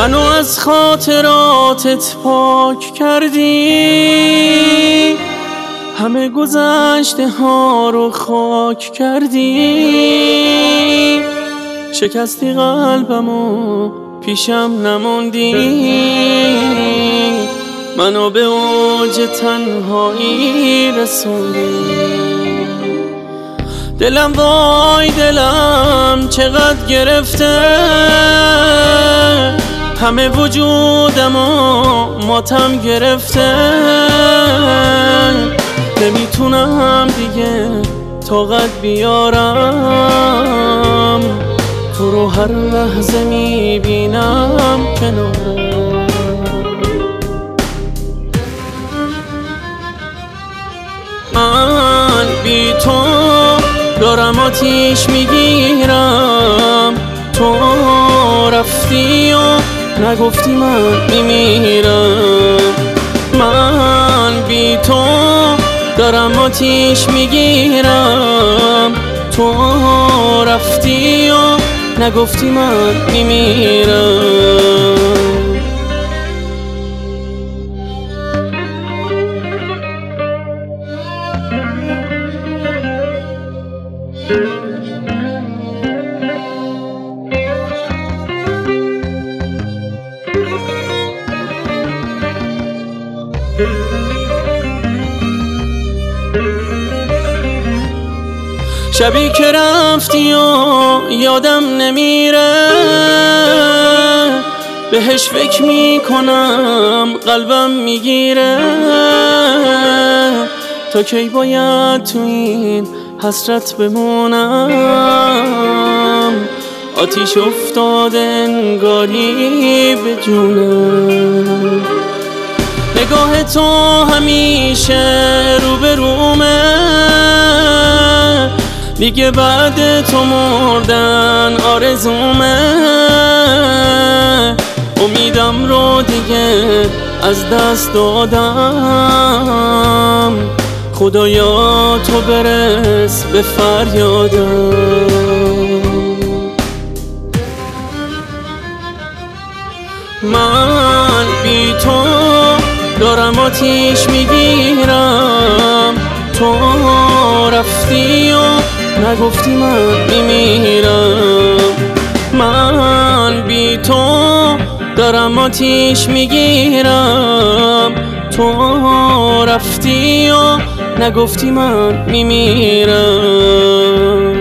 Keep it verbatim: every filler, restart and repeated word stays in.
منو از خاطراتت پاک کردی، همه گذشته ها رو خاک کردی، شکستی قلبمو پیشم نموندی، منو به اوج تنهایی رسوندی. دلم وای دلم چقدر گرفته، همه وجودمو ماتم گرفته، نمیتونم دیگه طاقت بیارم، تو رو هر لحظه میبینم کنارم. من بی تو دارم آتیش میگیرم، تو رفتی و نگفتی من میمیرم. من بی تو دارم آتیش میگیرم، تو رفتی و نگفتی من میمیرم. شبی که رفتی و یادم نمیره، بهش فکر میکنم قلبم میگیره، تا کی باید تو این حسرت بمونم، آتیش افتاده انگاری به جونم. نگاه تو همیشه رو به رومه، دیگه بعد تو مردن آرزومه، امیدم رو دیگه از دست دادم، خدایا تو برس به فریادم. من بی تو دارم آتیش میگیرم، تو رفتی و نگفتی من میمیرم. من بی تو دارم آتیش میگیرم، تو رفتی و نگفتی من میمیرم.